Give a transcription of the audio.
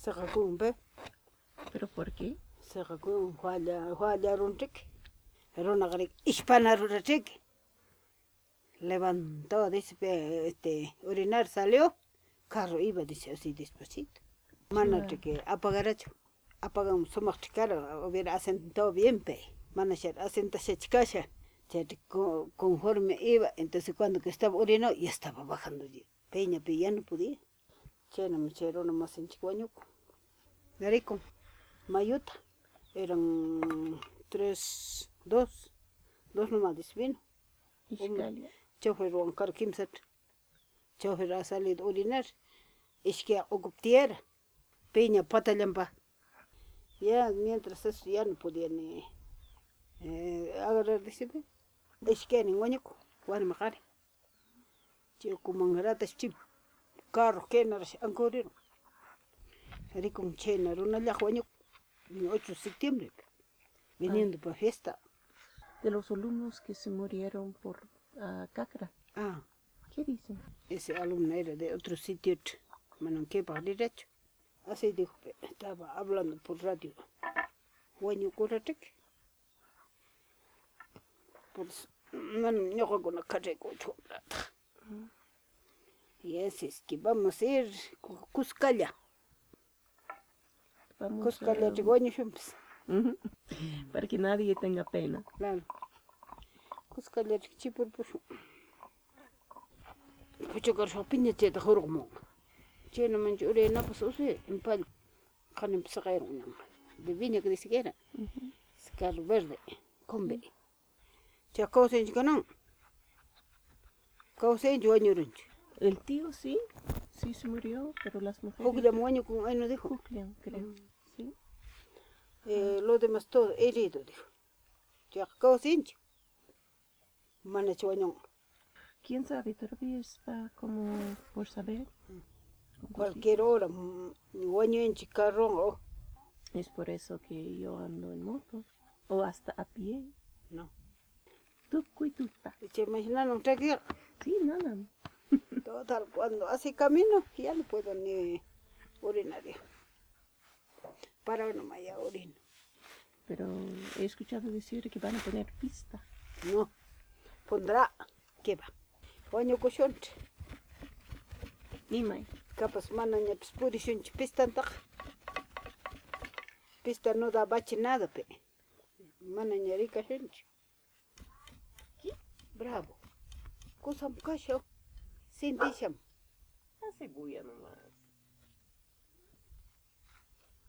Saqakun, ¿Pero por qué? saqakun, runtik. Runaqrik, ishpanaruratik. Levantó, dice, orinar salió. Carro iba, dice, así despacito. Mana que apagaracho. Apagamos, somos chicaros, hubiera asentado bien, Mana ser asenta se chicasha. Conforme iba, entonces cuando que estaba orinando, ya estaba bajando. Peña, ya no podía. Chena me echaron más en Chihuañuco. Narico, Mayuta. Eran dos nomás de vino. Ishkalia. Chofer Juan Carquimsat. Chofer ha salido a orinar. Es que ocuptiera. Peña, patalampa. Ya, mientras eso ya no podía ni agarrar de ese. Es que en Guañuco, Guanamajari. Yo como mangarata, chip. Carro, que no han corrido. Narico, chena, una la Guañuco. 8 de septiembre. Viniendo para fiesta. De los alumnos que se murieron por cacra. Ah, ¿Qué dicen? ese alumno era de otro sitio, que para derecho. Así dijo, estaba hablando por radio. Guaño Curatek. Pues, yo con la calle chocolate. Y ese es que vamos a ir Cuscalla. Cuscalla de Guaño Shumps. Para que nadie tenga pena. Claro. Cuscalla de Chipur. Pucho Garshopinha Cheta Hormo. Chena Manchuri, no pues use en pal. Canem Sacaron. De viña que dice que era. Scar verde. Combe. Ya causa en Chicanán. Causa en Juañurunch. El tío sí se murió, pero las mujeres... Jucliam Guaño con ahí no dijo. Jucliam, creo, sí. Lo demás todo herido, dijo. Ya causa en Mana Chuañón. ¿Quién sabe? Todavía está como por saber. Cualquier hora, Guaño en Chicarrón, Es por eso que yo ando en moto. O hasta a pie. no. Tucuituta. ¿Se imaginan que Sí, nada. total, cuando hace camino, ya no puedo ni orinar. Para nomás ya orino. Pero he escuchado decir que van a poner pista. No, pondrá, ¿qué va? Guaño cochonte. Ni más. Capaz mana ya pues purición pistanta. Pista no da bache nada, Mana ya rica gente. Bravo. Kusam kasho. Sintisham. Hace bulla nomás.